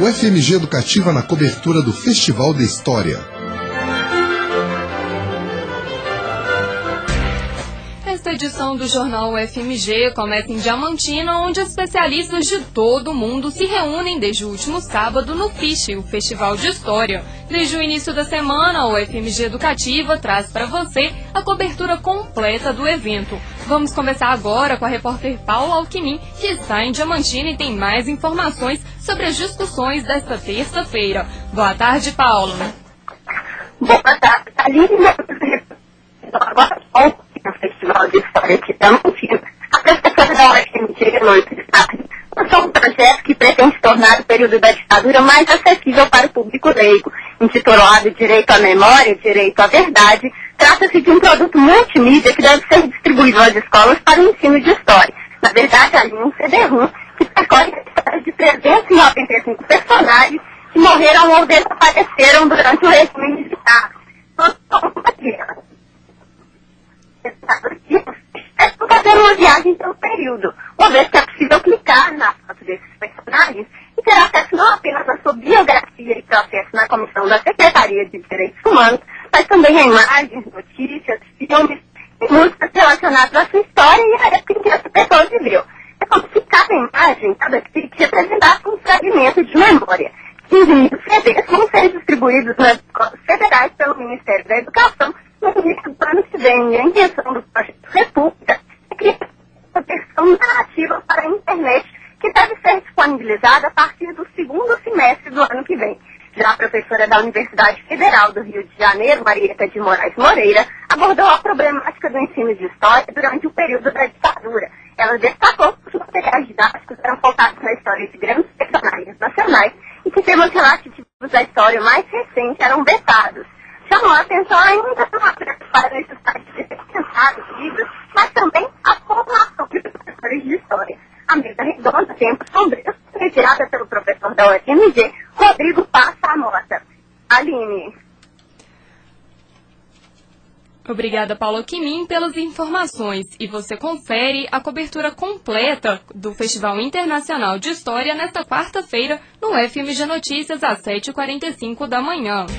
O FMG Educativa na cobertura do Festival de História. Esta edição do Jornal UFMG começa em Diamantina, onde especialistas de todo o mundo se reúnem desde o último sábado no FISH, o Festival de História. Desde o início da semana, o UFMG Educativa traz para você a cobertura completa do evento. Vamos começar agora com a repórter Paula Alckmin, que está em Diamantina e tem mais informações sobre as discussões desta terça-feira. Boa tarde, Paula. Boa tarde, Aline. Agora, no Festival de História de Diamantina, a professora da UFMG, Lourdes Sarri, lançou um projeto que pretende tornar o período da ditadura mais acessível para o público leigo. Intitulado Direito à Memória, Direito à Verdade, trata-se de um produto multimídia que deve ser distribuído às escolas para o ensino de história. Na verdade, ali um CD-ROM que percorre a história de 395 personagens que morreram ou desapareceram durante o regime militar. Fazer uma viagem pelo período, uma vez que é possível clicar na foto desses personagens e ter acesso não apenas à sua biografia e processo na comissão da Secretaria de Direitos Humanos, mas também a imagens, notícias, filmes e músicas relacionadas à sua história e à época em que essa pessoa viveu. É como se cada imagem, cada clique representasse um fragmento de memória. 15 mil CDs vão ser distribuídos nas escolas federais pelo Ministério da Educação no início do ano que vem. A intenção do projeto República é criar uma versão narrativa para a internet que deve ser disponibilizada a partir do segundo semestre do ano que vem. Já a professora da Universidade Federal do Rio de Janeiro, Marieta de Moraes Moreira, abordou a problemática do ensino de história durante o período da ditadura. Ela destacou que os materiais didáticos eram focados na história de grandes personagens nacionais e que temas relativos à história mais recente eram vetados. Chamou a atenção ainda para a necessidade de repensar os livros, mas também a formação de professores de história. A mesa redonda, Tempos Sombrios, retirada pelo professor da UFMG, Rodrigo Passa a Mota. Aline. Obrigada, Paula Alckmin, pelas informações. E você confere a cobertura completa do Festival Internacional de História nesta quarta-feira no UFMG Notícias, às 7h45 da manhã.